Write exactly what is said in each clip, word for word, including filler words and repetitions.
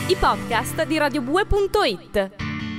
I podcast di radiobue punto it.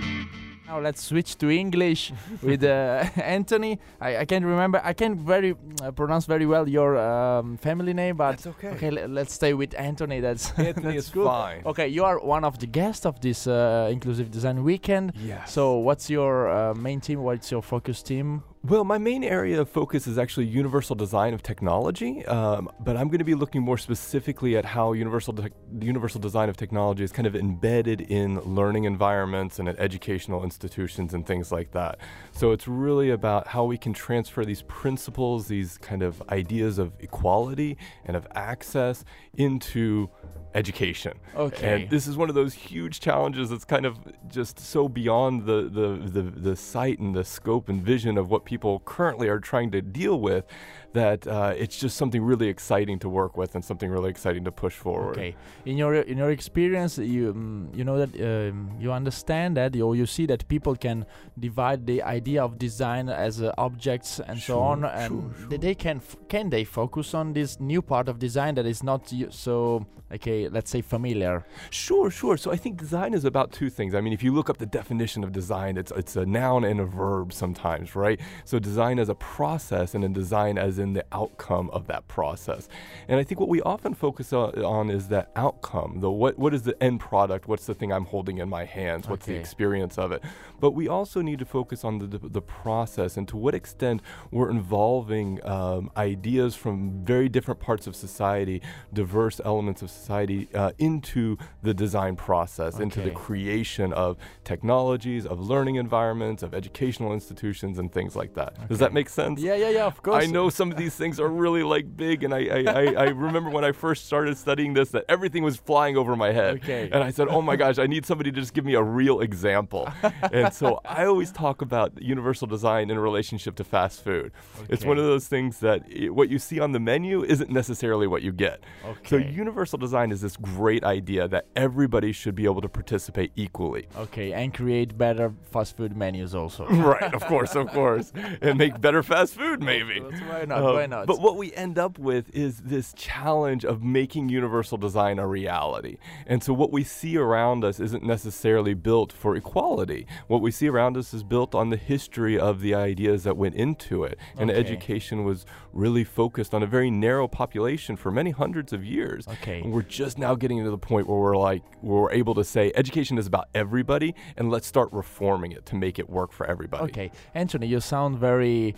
Now let's switch to English with uh, Anthony. I, I can't remember. I can't very uh, pronounce very well your um, family name, but that's okay. Okay, l- let's stay with Anthony. That's Anthony that's is good. fine. Okay, you are one of the guests of this uh, Inclusive Design Weekend. Yes. So, what's your uh, main team? What's your focus team? Well, my main area of focus is actually universal design of technology, um, but I'm going to be looking more specifically at how universal de- universal design of technology is kind of embedded in learning environments and at educational institutions and things like that. So it's really about how we can transfer these principles, these kind of ideas of equality and of access into education. Okay. And this is one of those huge challenges that's kind of just so beyond the, the, the, the sight and the scope and vision of what people currently are trying to deal with, that uh, it's just something really exciting to work with and something really exciting to push forward. Okay. In your in your experience, you um, you know that um, you understand that, or you see that people can divide the idea of design as uh, objects and Sure, so on, sure, and sure. they, they can f- can they focus on this new part of design that is not y- so okay, let's say familiar. Sure, sure. So I think design is about two things. I mean, if you look up the definition of design, it's it's a noun and a verb sometimes, right? So design as a process and then design as in the outcome of that process. And I think what we often focus on, on is that outcome, the what what is the end product, what's the thing I'm holding in my hands, what's the Okay. experience of it. But we also need to focus on the the, the process and to what extent we're involving um, ideas from very different parts of society, diverse elements of society uh, into the design process, into the Okay. creation of technologies, of learning environments, of educational institutions and things like that. Does that Okay. make sense? Yeah, yeah, yeah. Of course. I know some of these things are really like big, and I, I, I, I remember when I first started studying this that everything was flying over my head. Okay. And I said, oh my gosh, I need somebody to just give me a real example. And so I always talk about universal design in relationship to fast food. It's Okay. one of those things that i- what you see on the menu isn't necessarily what you get. So Okay. universal design is this great idea that everybody should be able to participate equally. Okay, and create better fast food menus also. Right, of course, of course. And make better fast food, maybe. That's why not? Uh, why not? But what we end up with is this challenge of making universal design a reality. And so what we see around us isn't necessarily built for equality. What we see around us is built on the history of the ideas that went into it. And Okay. education was really focused on a very narrow population for many hundreds of years. Okay. And we're just now getting to the point where we're like, where we're able to say education is about everybody, and let's start reforming it to make it work for everybody. Okay, Anthony, you sound very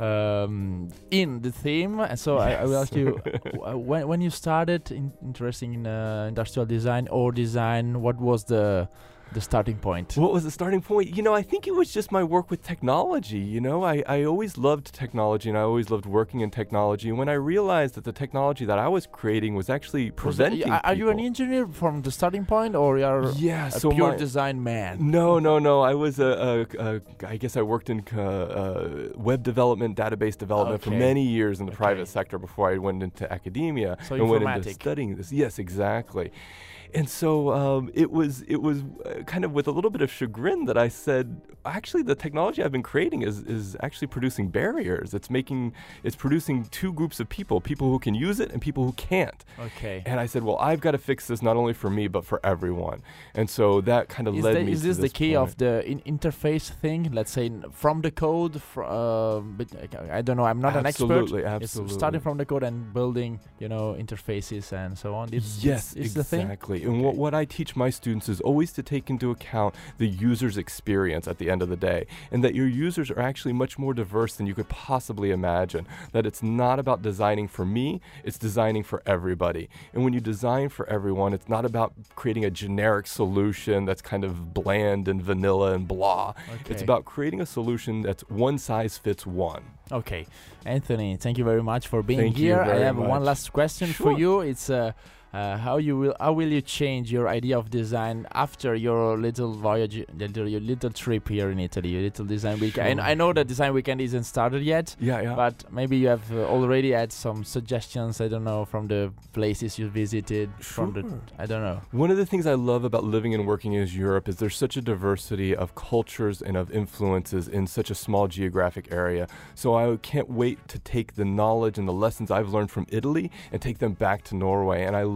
um, in the theme, and so I, I will ask you, w- when when you started in, interesting in uh, industrial design or design, what was the the starting point? What was the starting point? You know, I think it was just my work with technology. You know, I, I always loved technology and I always loved working in technology. And when I realized that the technology that I was creating was actually Was it- preventing are, are you an people- engineer from the starting point, or you are Yeah, a so pure my- design man? No, no, no. I was a, a, a I guess I worked in uh, uh, web development, database development for Okay. many years in the Okay. private sector before I went into academia So and went into informatic. studying this. Yes, exactly. And so um, it was it was uh, kind of with a little bit of chagrin that I said, actually, the technology I've been creating is is actually producing barriers. It's making it's producing two groups of people: people who can use it and people who can't. Okay. And I said, well, I've got to fix this not only for me but for everyone. And so that kind of Is, led the, me. is to this the key point. of the in- interface thing? Let's say n- from the code. Fr- uh, but I- I don't know. I'm not an expert. Absolutely, It's absolutely. starting from the code and building, you know, interfaces and so on. It's, Yes, it's, it's the thing. exactly. And what, Okay. what I teach my students is always to take into account the user's experience at the end of the day, and that your users are actually much more diverse than you could possibly imagine. That it's not about designing for me, it's designing for everybody. And when you design for everyone, it's not about creating a generic solution that's kind of bland and vanilla and blah. It's Okay. about creating a solution that's one size fits one. Okay, Anthony, thank you very much for being Thank you here. I very have one much. last question for Sure. you. It's uh, uh, how you will how will you change your idea of design after your little voyage, little, your little trip here in Italy, your little design weekend? And Sure. I know that design weekend isn't started yet. Yeah, yeah. But maybe you have uh, already had some suggestions, I don't know, from the places you visited, from the, Sure. I don't know. One of the things I love about living and working in Europe is there's such a diversity of cultures and of influences in such a small geographic area. So I can't wait to take the knowledge and the lessons I've learned from Italy and take them back to Norway. And I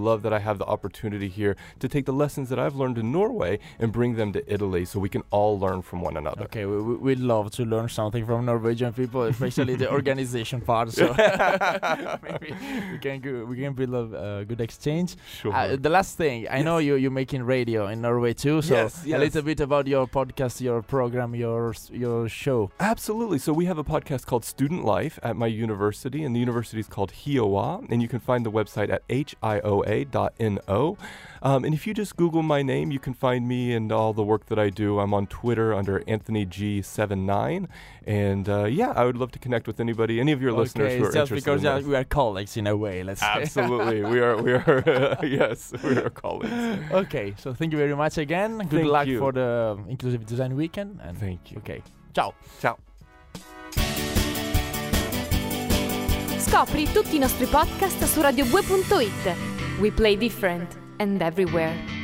love that I have the opportunity here to take the lessons that I've learned in Norway and bring them to Italy so we can all learn from one another. Okay, we, we, we'd love to learn something from Norwegian people, especially the organization part. So maybe we can go, we can build a uh, good exchange. Sure. Uh, the last thing, I yes. know you you're making radio in Norway too. So yes, yes. a little bit about your podcast, your program, your your show. Absolutely. So we have a podcast called Student Life at my university, and the university is called Hioa, and you can find the website at H I O A dot N O. Um, and if you just Google my name, you can find me and all the work that I do. I'm on Twitter under Anthony G seventy-nine. And uh, yeah, I would love to connect with anybody, any of your okay, listeners who are just interested because in this. we are colleagues in a way, let's say. Absolutely. we are, we are, uh, yes, we are colleagues. Okay, so thank you very much again. Good Thank luck you. for the Inclusive Design Weekend. And Thank you. Okay, ciao. Ciao. Scopri tutti i nostri podcast su radio due punto it. We play different and everywhere.